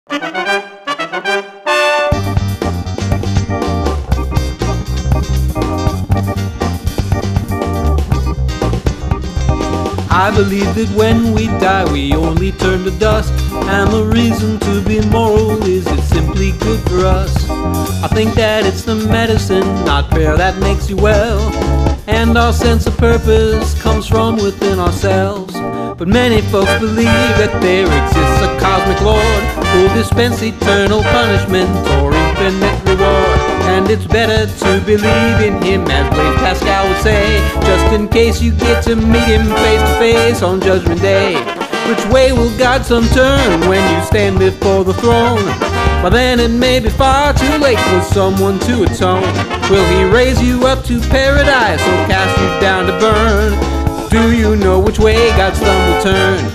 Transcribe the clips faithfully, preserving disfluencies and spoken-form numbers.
I believe that when we die we only turn to dust, and the reason to be moral is it's simply good for us. I think that it's the medicine, not prayer, that makes you well, and our sense of purpose comes from within ourselves. But many folks believe that there exists a cosmic lord who'll dispense eternal punishment or infinite reward, and it's better to believe in him, as Blaise Pascal would say, just in case you get to meet him face to face on Judgment Day. Which way will God some turn when you stand before the throne? By then it may be far too late for someone to atone. Will he raise you up to paradise or cast you down to burn? Do you know which way God's thumb will turn?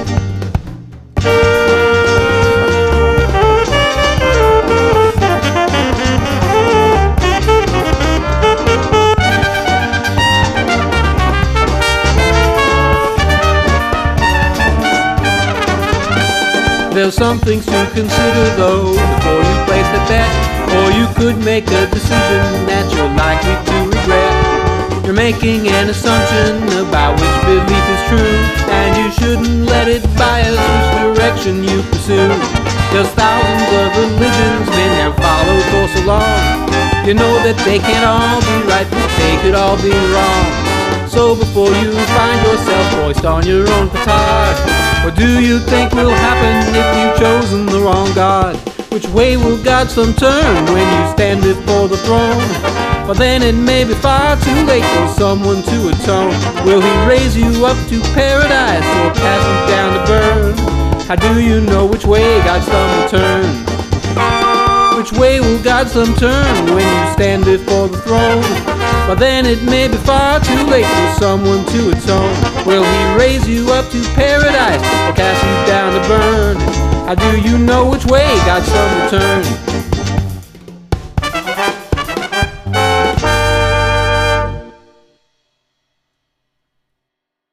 There's some things to consider though before you place a bet, or you could make a decision that you're likely to regret. You're making an assumption about which belief is true, and you shouldn't let it bias which direction you pursue. There's thousands of religions men have followed for so long. You know that they can't all be right, but they could all be wrong. So before you find yourself hoist on your own petard, what do you think will happen if you've chosen the wrong God? Which way will God some turn when you stand before the throne? But then it may be far too late for someone to atone. Will he raise you up to paradise or cast you down to burn? How do you know which way God's thumb will turn? Which way will God's thumb turn when you stand before the throne? But then it may be far too late for someone to atone. Will he raise you up to paradise or cast you down to burn? How do you know which way God's thumb will turn?